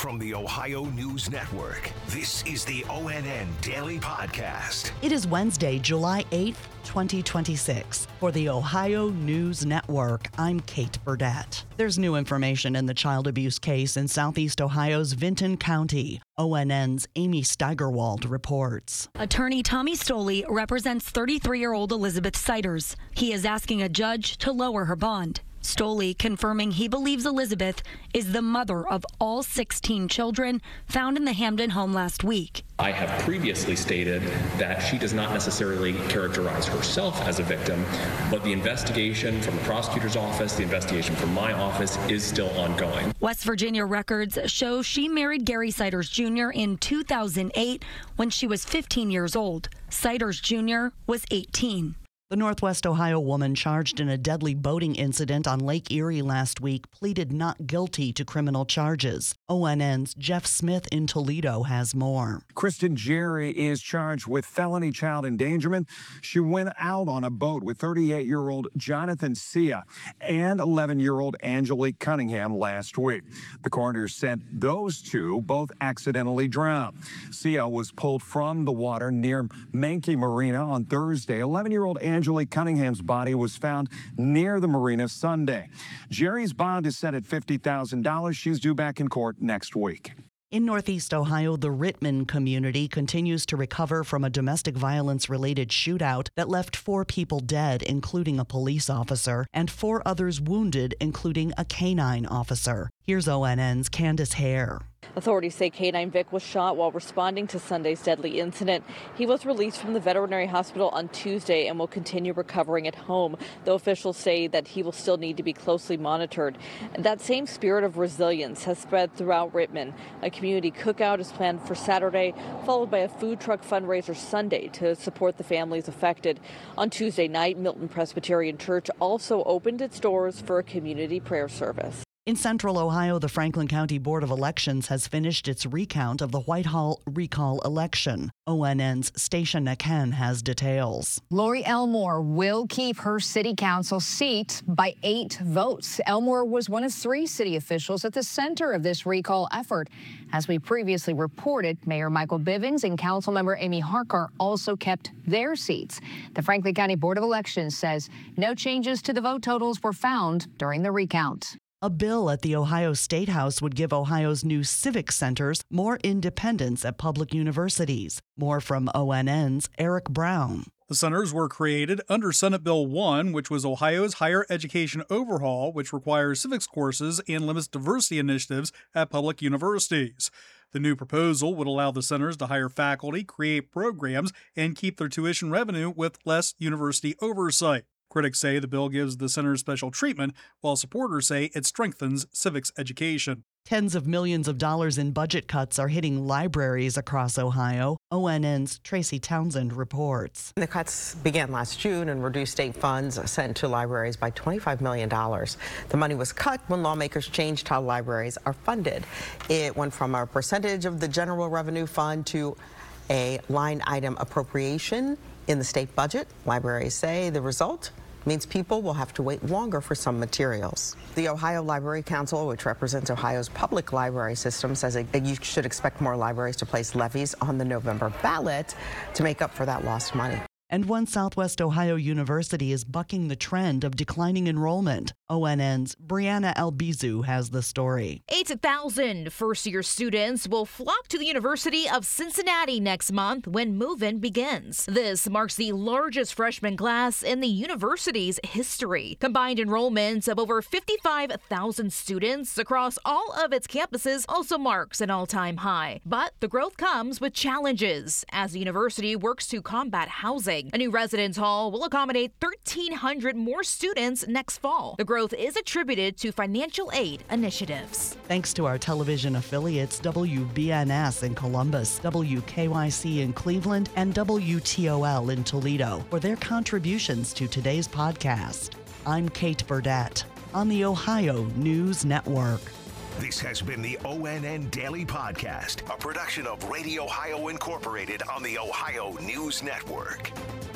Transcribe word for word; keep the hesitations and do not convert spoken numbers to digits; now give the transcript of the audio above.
From the Ohio News Network, this is the O N N Daily Podcast. It is Wednesday, July eighth, twenty twenty-six. For the Ohio News Network, I'm Kate Burdett. There's new information in the child abuse case in Southeast Ohio's Vinton County. O N N's Amy Steigerwald reports. Attorney Tommy Stoley represents thirty-three-year-old Elizabeth Siders. He is asking a judge to lower her bond. Stoley confirming he believes Elizabeth is the mother of all sixteen children found in the Hamden home last week. I have previously stated that she does not necessarily characterize herself as a victim, but the investigation from the prosecutor's office, the investigation from my office is still ongoing. West Virginia records show she married Gary Siders Junior in two thousand eight when she was fifteen years old. Siders Junior was eighteen. The Northwest Ohio woman charged in a deadly boating incident on Lake Erie last week pleaded not guilty to criminal charges. O N N's Jeff Smith in Toledo has more. Kristen Jerry is charged with felony child endangerment. She went out on a boat with thirty-eight-year-old Jonathan Sia and eleven-year-old Angelique Cunningham last week. The coroner said those two both accidentally drowned. Sia was pulled from the water near Mankey Marina on Thursday. eleven-year-old Angelique Angelique Cunningham's body was found near the marina Sunday. Jerry's bond is set at fifty thousand dollars. She's due back in court next week. In Northeast Ohio, the Rittman community continues to recover from a domestic violence-related shootout that left four people dead, including a police officer, and four others wounded, including a canine officer. Here's O N N's Candace Hare. Authorities say K nine Vic was shot while responding to Sunday's deadly incident. He was released from the veterinary hospital on Tuesday and will continue recovering at home, though officials say that he will still need to be closely monitored. And that same spirit of resilience has spread throughout Rittman. A community cookout is planned for Saturday, followed by a food truck fundraiser Sunday to support the families affected. On Tuesday night, Milton Presbyterian Church also opened its doors for a community prayer service. In Central Ohio, the Franklin County Board of Elections has finished its recount of the Whitehall recall election. O N N's Stacia Naken has details. Lori Elmore will keep her city council seat by eight votes. Elmore was one of three city officials at the center of this recall effort. As we previously reported, Mayor Michael Bivens and Councilmember Amy Harker also kept their seats. The Franklin County Board of Elections says no changes to the vote totals were found during the recount. A bill at the Ohio State House would give Ohio's new civic centers more independence at public universities. More from O N N's Eric Brown. The centers were created under Senate Bill one, which was Ohio's higher education overhaul, which requires civics courses and limits diversity initiatives at public universities. The new proposal would allow the centers to hire faculty, create programs, and keep their tuition revenue with less university oversight. Critics say the bill gives the centers special treatment, while supporters say it strengthens civics education. Tens of millions of dollars in budget cuts are hitting libraries across Ohio. O N N's Tracy Townsend reports. The cuts began last June and reduced state funds sent to libraries by twenty-five million dollars. The money was cut when lawmakers changed how libraries are funded. It went from a percentage of the general revenue fund to a line item appropriation in the state budget. Libraries say the result means people will have to wait longer for some materials. The Ohio Library Council, which represents Ohio's public library system, says that you should expect more libraries to place levies on the November ballot to make up for that lost money. And one Southwest Ohio university is bucking the trend of declining enrollment. O N N's Brianna Albizu has the story. eight thousand first-year students will flock to the University of Cincinnati next month when move-in begins. This marks the largest freshman class in the university's history. Combined enrollments of over fifty-five thousand students across all of its campuses also marks an all-time high. But the growth comes with challenges as the university works to combat housing. A new residence hall will accommodate thirteen hundred more students next fall. The growth is attributed to financial aid initiatives. Thanks to our television affiliates W B N S in Columbus, W K Y C in Cleveland, and W T O L in Toledo for their contributions to today's podcast. I'm Kate Burdett on the Ohio News Network. This has been the O N N Daily Podcast, a production of Radio Ohio Incorporated on the Ohio News Network.